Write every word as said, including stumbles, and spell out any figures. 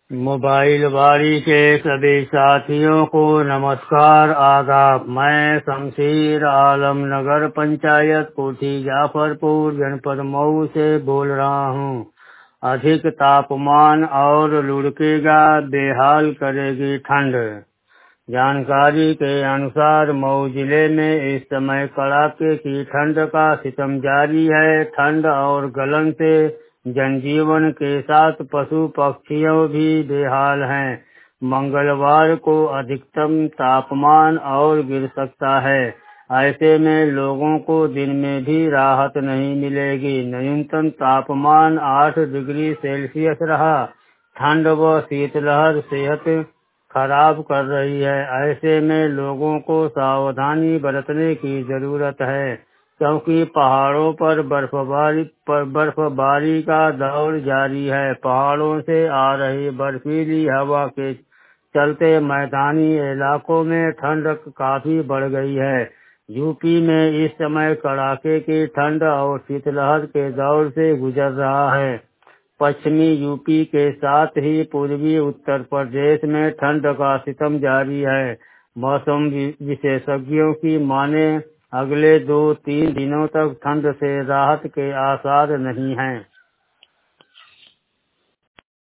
Mobile बारी के सभी साथियों को नमस्कार आदाब। मैं शमशीर आलम नगर पंचायत कोठी जाफरपुर जनपद मऊ से बोल रहा हूँ। अधिक तापमान और लुढ़केगा, बेहाल करेगी ठंड। जानकारी के अनुसार मऊ जिले में इस समय कड़ाके की ठंड का सितम जारी है। ठंड और गलन से जनजीवन के साथ पशु पक्षियों भी बेहाल हैं। मंगलवार को अधिकतम तापमान और गिर सकता है। ऐसे में लोगों को दिन में भी राहत नहीं मिलेगी। न्यूनतम तापमान आठ डिग्री सेल्सियस रहा। ठंड व शीतलहर सेहत खराब कर रही है। ऐसे में लोगों को सावधानी बरतने की जरूरत है, क्योंकि पहाड़ों पर बर्फबारी पर बर्फबारी का दौर जारी है। पहाड़ों से आ रही बर्फीली हवा के चलते मैदानी इलाकों में ठंड काफी बढ़ गई है। यूपी में इस समय कड़ाके की ठंड और शीतलहर के दौर से गुजर रहा है। पश्चिमी यूपी के साथ ही पूर्वी उत्तर प्रदेश में ठंड का सितम जारी है। मौसम विशेषज्ञों की माने अगले दो तीन दिनों तक ठंड से राहत के आसार नहीं हैं।